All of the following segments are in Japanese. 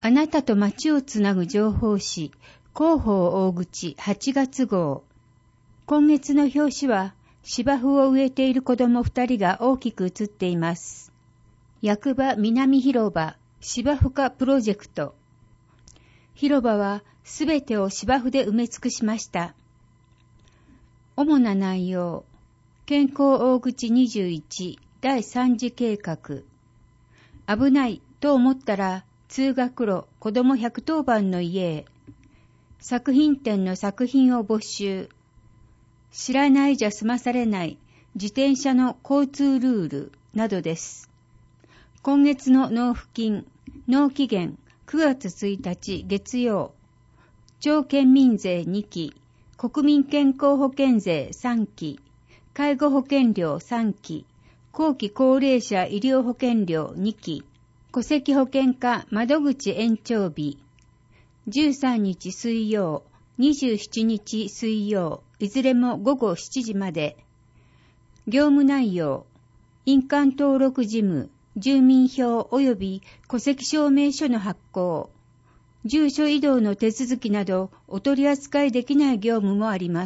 あなたと街をつなぐ情報誌、広報大口8月号。今月の表紙は、芝生を植えている子供2人が大きく写っています。役場南広場芝生化プロジェクト。広場はすべてを芝生で埋め尽くしました。主な内容。健康大口21第3次計画。危ないと思ったら通学路子ども110番の家へ。作品展の作品を没収。知らないじゃ済まされない自転車の交通ルールなどです。今月の納付金、納期限9月1日月曜。町県民税2期、国民健康保険税3期、介護保険料3期、後期高齢者医療保険料2期、戸籍保険課窓口延長日、13日水曜、27日水曜、いずれも午後7時まで。業務内容、印鑑登録事務、住民票及び戸籍証明書の発行、住所移動の手続きなどお取り扱いできない業務もあります。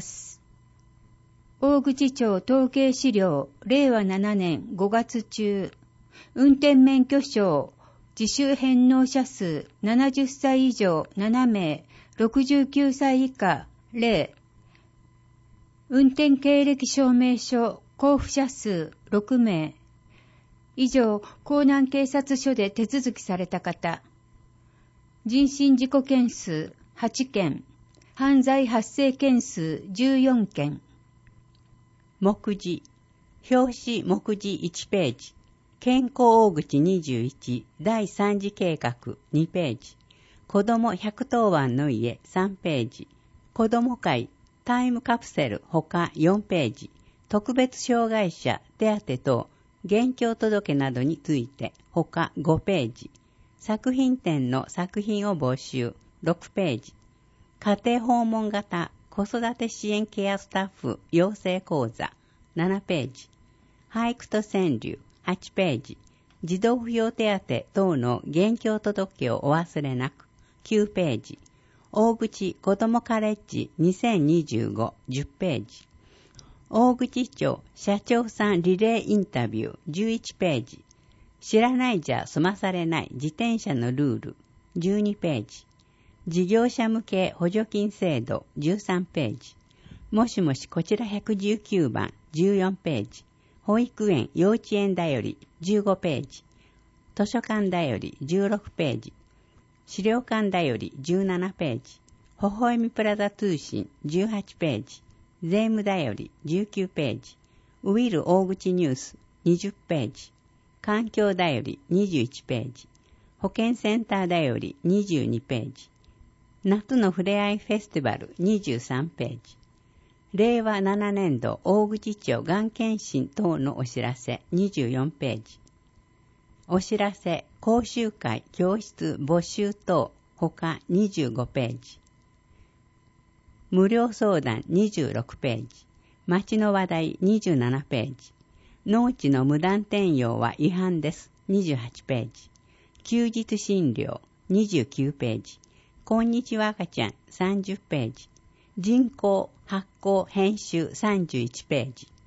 大口町統計資料、令和7年5月中、運転免許証、自主返納者数70歳以上7名、69歳以下0、運転経歴証明書交付者数6名、以上、江南警察署で手続きされた方。人身事故件数8件、犯罪発生件数14件。 目次、表紙目次1ページ。健康大口21第3次計画2ページ。子ども110番の家3ページ。子ども会タイムカプセルほか4ページ。特別障害者手当等現況届などについてほか5ページ。作品展の作品を募集6ページ。家庭訪問型子育て支援ケアスタッフ養成講座7ページ。俳句と川柳8ページ。児童扶養手当等の現況届をお忘れなく9ページ。大口子どもカレッジ2025 10ページ。大口町社長さんリレーインタビュー11ページ。知らないじゃ済まされない自転車のルール12ページ。事業者向け補助金制度13ページ。もしもしこちら119番14ページ。保育園幼稚園だより15ページ。図書館だより16ページ。資料館だより17ページ。微笑みプラザ通信18ページ。税務だより19ページ。ウィル大口ニュース20ページ。環境だより21ページ。保健センターだより22ページ。夏のふれあいフェスティバル23ページ。令和7年度大口町がん検診等のお知らせ24ページ。お知らせ、講習会、教室、募集等他25ページ。無料相談26ページ。町の話題27ページ。農地の無断転用は違反です28ページ。休日診療29ページ。こんにちは赤ちゃん30ページ。人口発行編集31ページ。